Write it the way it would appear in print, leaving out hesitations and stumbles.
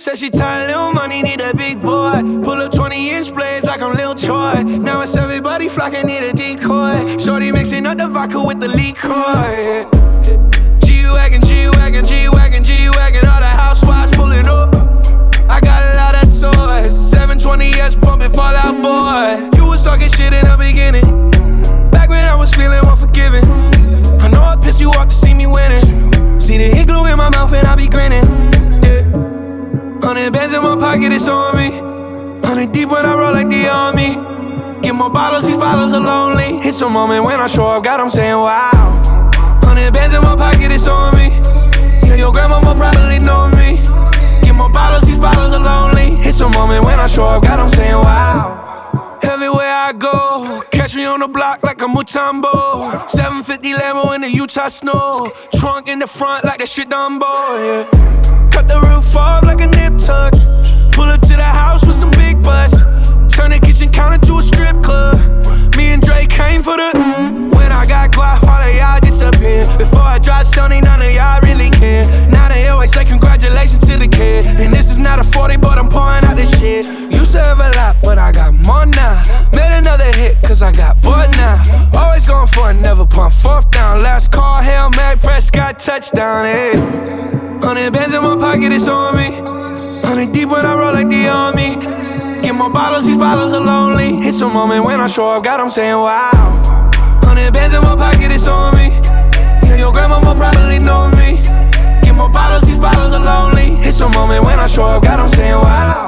Said she tired, little money, need a big boy. Pull up 20-inch blades like I'm Lil Troy. Now it's everybody flocking, need a decoy. Shorty mixing up the vodka with the liquor. G-Wagon, G-Wagon, G-Wagon, G-Wagon. All the housewives pulling up. I got a lot of toys. 720S pumping Fall Out Boy. You was talking shit in the beginning. Back when I was feeling unforgiving. I know I pissed you off to see me winning. See the hit glue in my mouth and I be grinning. 100 bands in my pocket, it's on me. 100 deep when I roll like the army. Get more bottles, these bottles are lonely. It's a moment when I show up, God, I'm saying wow. 100 bands in my pocket, it's on me. Yeah, your grandmama probably know me. Get more bottles, these bottles are lonely. It's a moment when I show up, God, I'm saying wow. Everywhere I go, catch me on the block like a Mutombo. 750 Lambo in the Utah snow. Trunk in the front like that shit Dumbo, yeah. Cut the roof off like a nip tuck. Pull up to the house with some big butts. Turn the kitchen counter to a strip club. Me and Drake came for the. When I got guap, all of y'all disappear. Before I dropped Sony, none of y'all really care. Now they always say congratulations to the kid. And this is not a 40, but I'm pouring out this shit. Used to have a lot, but I got more now. Made another hit, cause I got bored now. Always going for it, never punt fourth down. Last call, Hail Mary, Prescott, touchdown, hey. 100 bands in my pocket, it's on me. 100 deep when I roll like the army. Get more bottles, these bottles are lonely. It's a moment when I show up, God, I'm saying wow. 100 bands in my pocket, it's on me. Yeah, your grandmama probably know me. Get more bottles, these bottles are lonely. It's a moment when I show up, God, I'm saying wow.